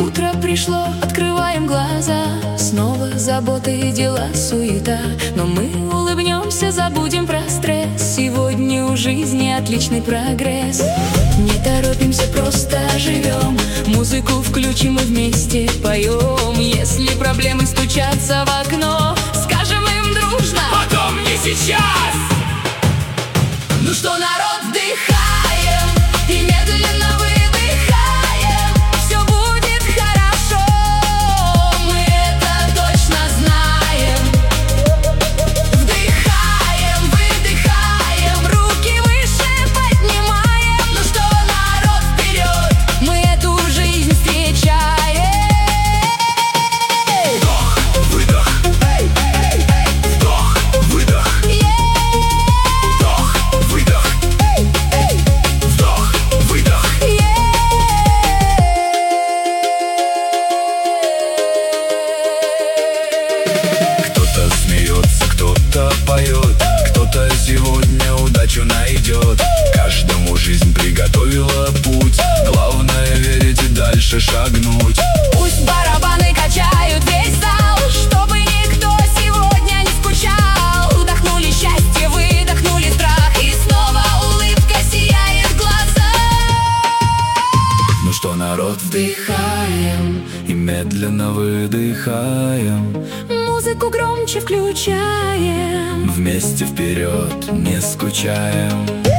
Утро пришло, открываем глаза. Снова заботы, дела, суета. Но мы улыбнемся, забудем про стресс. Сегодня у жизни отличный прогресс. Не торопимся, просто живем. Музыку включим и вместе поем. Если проблемы стучатся в окно, скажем им дружно: потом, не сейчас! Ну что, народ, вдыхаем и медленно выдыхаем. Все будет хорошо, мы это точно знаем. Вдыхаем, выдыхаем, руки выше поднимаем. Ну что, народ, вперед, мы эту жизнь встречаем. Вдох, выдох, вдох, выдох, вдох, выдох, вдох, выдох. Кто-то смеется, кто-то поет, кто-то сегодня удачу найдет. Каждому жизнь приготовила путь, главное верить и дальше шагнуть. Пусть барабаны качают весь зал, чтобы никто сегодня не скучал. Вдохнули счастье, выдохнули страх, и снова улыбка сияет в глазах. Ну что, народ, Вдыхаем, и медленно выдыхаем. музыку громче включаем. Вместе вперед, не скучаем.